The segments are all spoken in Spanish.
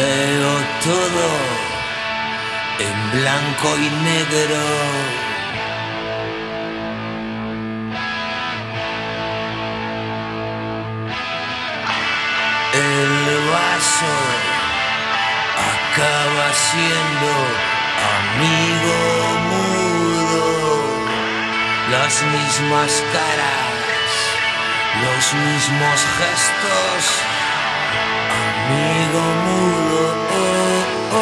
Veo todo en blanco y negro. El vaso acaba siendo amigo mudo. Las mismas caras, los mismos gestos. Amigo mudo, oh,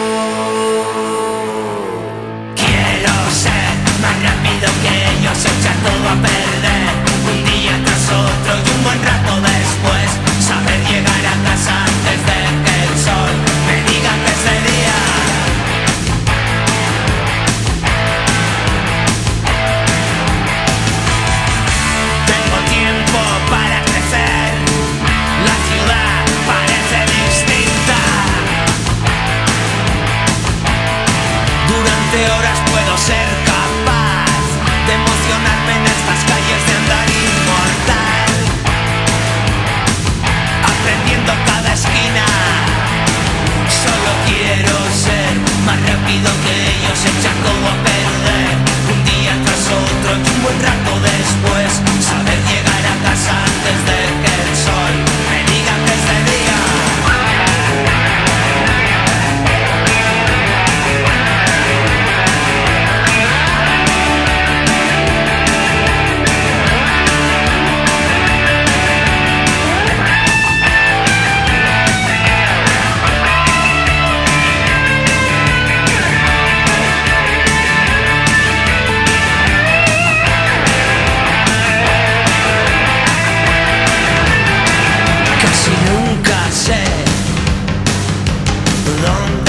oh. Quiero ser más rápido que ellos, echar todo a perder. Un día tras otro y un buen rato después. Saber llegar a casa antes de que el sol me diga que es de día. Tengo tiempo para crecer. La ciudad parece distinta. Durante horas puedo ser capaz de emocionarme en estas calles de andar inmortal, aprendiendo cada esquina. Solo quiero ser más rápido que ellos, echar todo a perder. Un día tras otro y un buen rato después. Saber llegar a casa antes de que el sol me diga que es de día. Casi nunca sé dónde